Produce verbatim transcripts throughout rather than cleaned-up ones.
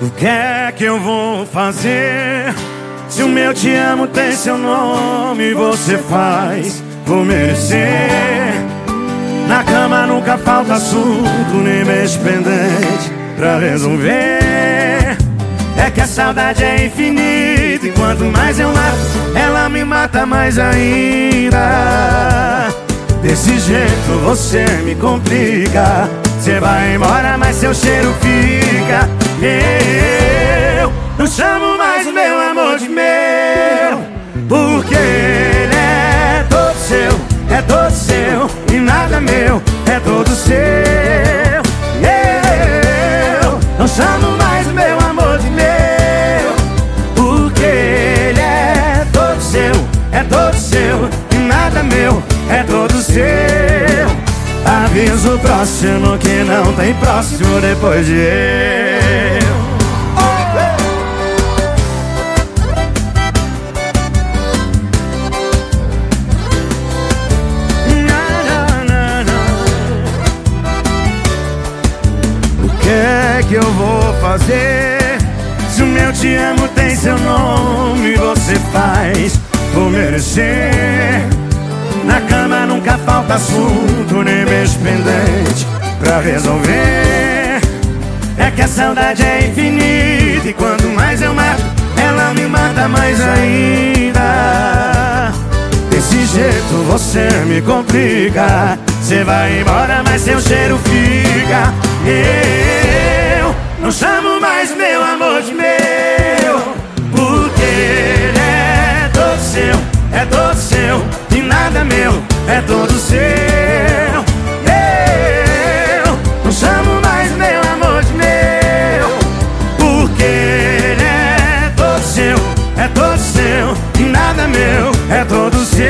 O que é que eu vou fazer? Se o meu te amo tem seu nome, você faz por merecer. Na cama nunca falta assunto, nem mês pendente pra resolver. É que a saudade é infinita e quanto mais eu mato, ela me mata mais ainda. Desse jeito você me complica. Você vai embora, mas seu cheiro fica. Eu não chamo mais o meu amor de meu, porque ele é todo seu, é todo seu e nada meu, é todo seu. Eu não chamo mais o meu amor de meu, porque ele é todo seu, é todo seu e nada meu, é todo seu. Aviso o próximo que não tem próximo depois de eu. O que é que eu vou fazer? Se o meu te amo tem seu nome, você faz por merecer. Na cama nunca falta assunto, nem beijo pendente pra resolver. É que a saudade é infinita e quanto mais eu mato, ela me mata mais ainda. Desse jeito você me complica. Você vai embora, mas seu cheiro fica. Eu não chamo mais meu amor de meu, porque ele é todo seu, é todo seu e nada meu, é todo seu. Eu não chamo mais meu amor de meu, porque ele é todo seu, é todo seu e nada meu, é todo seu.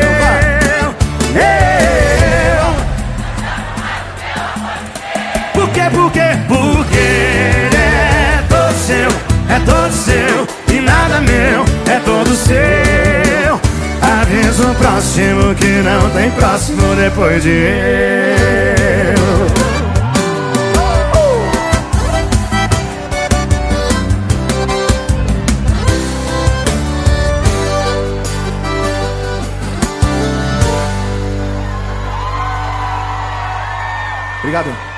Eu Por quê, por quê? Porque ele é todo seu, é todo seu e nada meu, é todo seu. Aviso o próximo que não tem próximo depois de eu. Obrigado.